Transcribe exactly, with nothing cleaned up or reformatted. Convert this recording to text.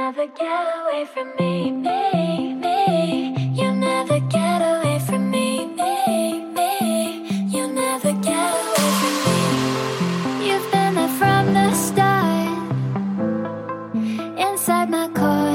never get away from me, me, me. You never get away from me, me, me. You never get away from me. You've been there from the start, inside my core.